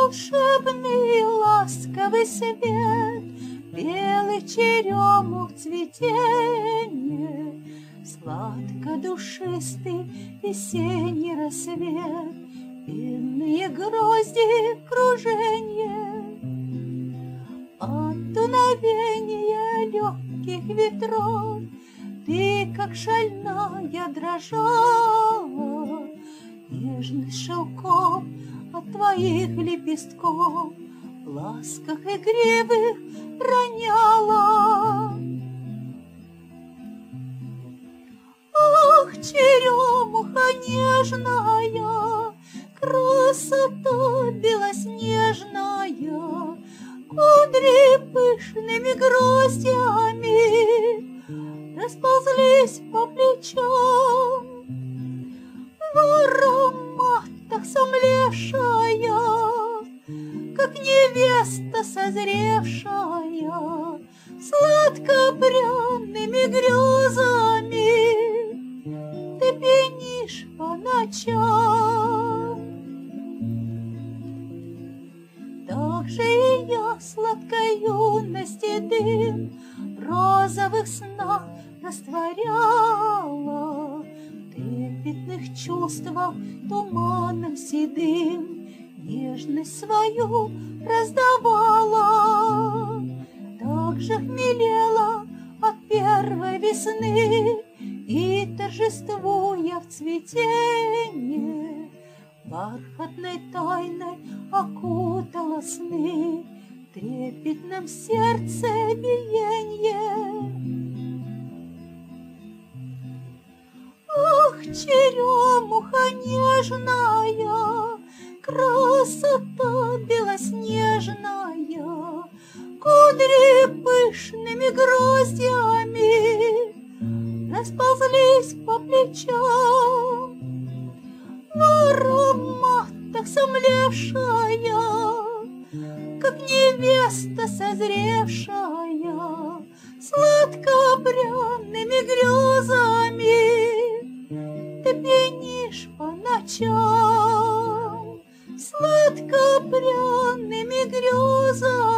волшебный ласковый свет, белых черемух цветение, сладко-душистый весенний рассвет, винные грозди круженье. От дуновения легких ветров ты, как шальная, дрожала, нежность шелков от твоих лепестков в ласках игривых роняла. Ах, черемуха нежная, красота белоснежная, кудри пышными гроздями расползлись по плечам. В ароматах сомлевшая, как невеста созревшая, сладко-пряными грезами ты пьянишь по ночам. Так же и я сладкой юности дым в розовых снах растворяла, в трепетных чувствах туманом седым нежность свою раздавала. Так же хмелела от первой весны и, торжествуя в цветенье, бархатной тайной окутала сны в трепетном сердце биенье. Ах, черемуха нежная, красота белоснежная, кудри пышными гроздями расползлись по плечам. В ароматах сомлевшая, как невеста созревшая, сладко-пряными грезами ты пьянишь по ночам, сладко-пряными грезами